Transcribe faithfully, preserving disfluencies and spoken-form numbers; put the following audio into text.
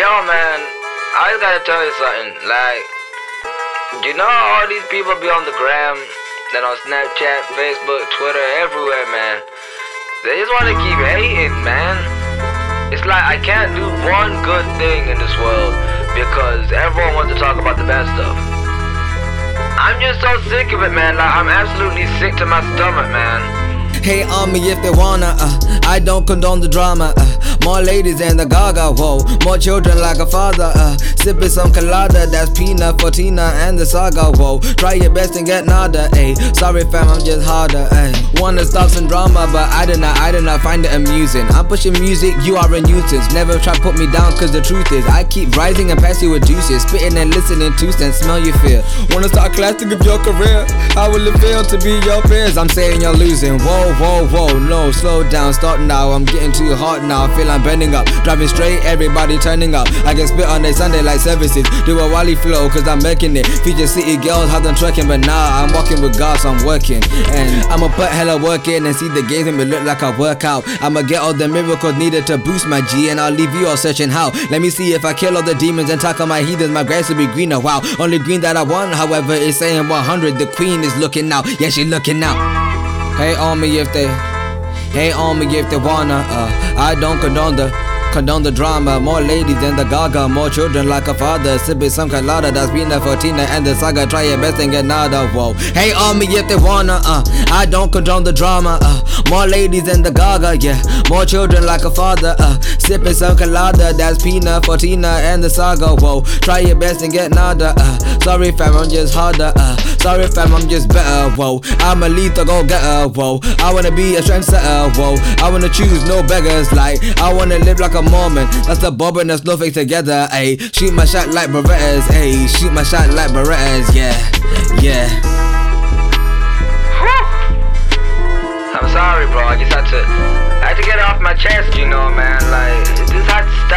Yo, man, I just gotta tell you something. Like, you know all these people be on the gram, then on Snapchat, Facebook, Twitter, everywhere, man. They just wanna keep hating, man. It's like I can't do one good thing in this world because everyone wants to talk about the bad stuff. I'm just so sick of it, man. Like, I'm absolutely sick to my stomach, man. Hate on me if they wanna, uh, I don't condone the drama, uh, more ladies and the gaga, whoa, more children like a father, uh, sipping some colada, that's peanut for Tina and the saga, whoa, try your best and get nada, ayy, sorry fam, I'm just harder, ayy, wanna stop some drama, but I do not, I do not find it amusing, I'm pushing music, you are a nuisance, never try put me down cause the truth is, I keep rising and pass you with juices, spitting and listening to sense, smell your fear, wanna start class to give your career, how will it feel to be your peers, I'm saying you're losing, whoa, whoa, whoa, no, slow down, stop now, I'm getting too hot now, I feel I'm bending up, driving straight, everybody turning up, I can spit on a Sunday like services, do a Wally flow, cause I'm making it, feature city girls, how them twerking, but nah, I'm walking with God, so I'm working, and I'ma put hella work in, and see the games and it look like I work out, I'ma get all the miracles needed to boost my G, and I'll leave you all searching how, let me see if I kill all the demons and tackle my heathens, my grass will be greener, wow, only green that I want, however, it's saying one hundred, the queen is looking out, yeah, she looking out. Hate on me if they, hate on me if they wanna, uh, I don't condone the, condone the drama, more ladies than the gaga, more children like a father, sipping some colada, that's peanut for Tina and the saga, try your best and get nada, whoa, hate on me if they wanna, uh, I don't condone the drama, uh, more ladies than the gaga, yeah, more children like a father, uh, sipping some colada, that's peanut for Tina and the saga, whoa, try your best and get nada, uh, sorry fam, I'm just harder, uh, sorry fam, I'm just better, whoa, I'm a lethal go-getter, whoa, I wanna be a trendsetter, whoa, I wanna choose no beggars, like, I wanna live like a Mormon, that's the bob and the snowflake together, ayy, shoot my shot like Berettas, ayy, shoot my shot like Berettas, yeah, yeah. I'm sorry, bro, I just had to, I had to get it off my chest, you know, man, like, this had to stop.